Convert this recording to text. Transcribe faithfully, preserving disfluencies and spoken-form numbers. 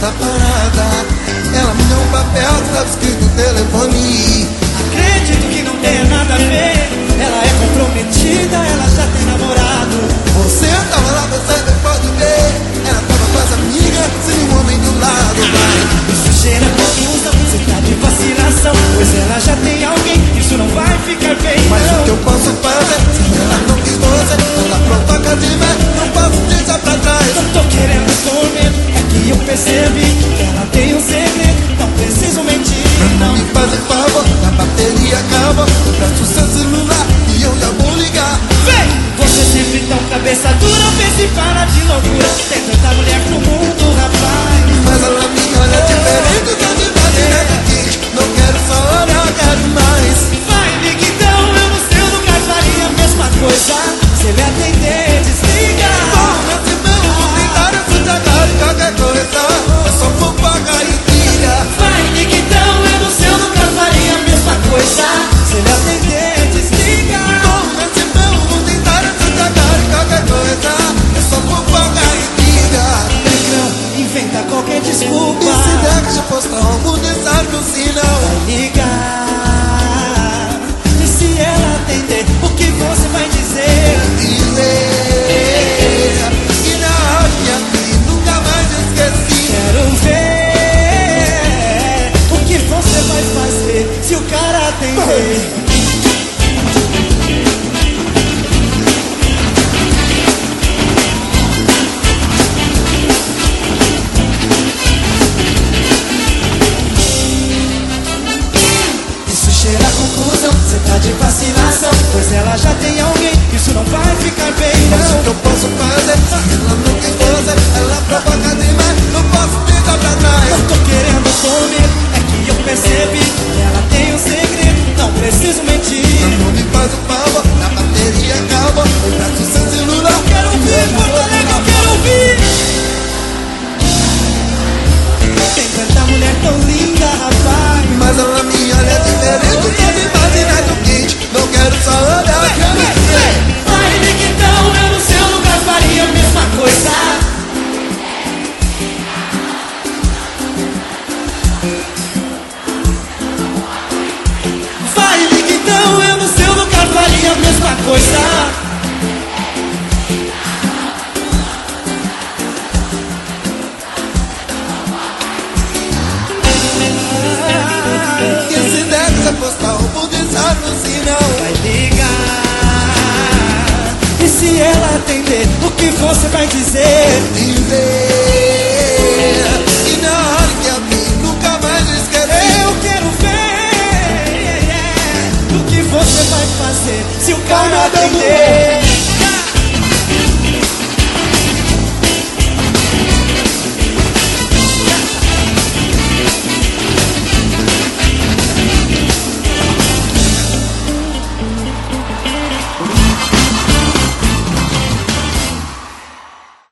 toda parada. Ela me deu um papel que tava escrito telefone. Acredito que não tenha nada a ver. Ela é comprometida, ela já tem namorado. Você tava lá, você não pode ver. Ela tava com as amigas, sem um homem do lado. Vai. Isso cheira confusão, você tá de vacinação. Pois ela já tem alguém, isso não vai ficar bem. Mas não. o que eu posso fazer? Se ela não quis você, ela provoca de ver. Não posso deixar pra trás. Não tô querendo tormento, é que eu percebi que ela tem um segredo, não preciso mentir. Não me faz um favor, a bateria acaba. Presta o seu celular e eu já vou ligar. Vem! Você sempre tão cabeça dura, pensa e para de loucura. Tem tanta mulher pro mundo, rapaz. Mas ela me olha diferente, tô de imaginando aqui. Não quero só olhar, quero mais. Vai, liga então, eu no seu lugar faria a mesma coisa. Se ele atender, desliga. Bom, nesse meu vou tentar estragar qualquer coisa. É só fofoca e briga. Vai, liga então, eu no seu lugar faria a mesma coisa. Se ele atender, desliga. Bom, nesse meu vou tentar estragar qualquer coisa. É só fofoca e briga. Negrão, inventa qualquer desculpa. E se der que já postar algo, deixar no sinal. Vai ligar. E se ela atender, o que você vai dizer? Dizer que na hora que nunca mais esqueci. Quero ver o que você vai fazer se o cara atender. Isso cheira a conclusão, você tá de vacinação. Pois ela já tem alguém, isso não vai ficar bem, Mas o não. que eu posso fazer? Se ela não quis você, ela provoca demais. Não posso deixar pra trás. Não tô querendo comer, é que eu percebi que ela tem um segredo, não preciso mentir. Não me faz um favor, a bateria acaba. Presta o seu celular. Eu quero ouvir, Porto Alegre, eu quero ouvir. Tem tanta mulher tão linda, rapaz. Mas ela me olha diferente, tô de imaginando quente. Não quero só olhar, quero ver. Vai, liga então, eu no seu lugar faria a mesma coisa. Vai, liga então, eu no seu lugar faria a mesma coisa. E se der que já postar, eu vou deixar no sinal. Vai ligar. E se ela atender, o que você vai dizer? Dizer que na hora que abrir, nunca mais esqueci. Eu quero ver o que você vai fazer se o cara atender.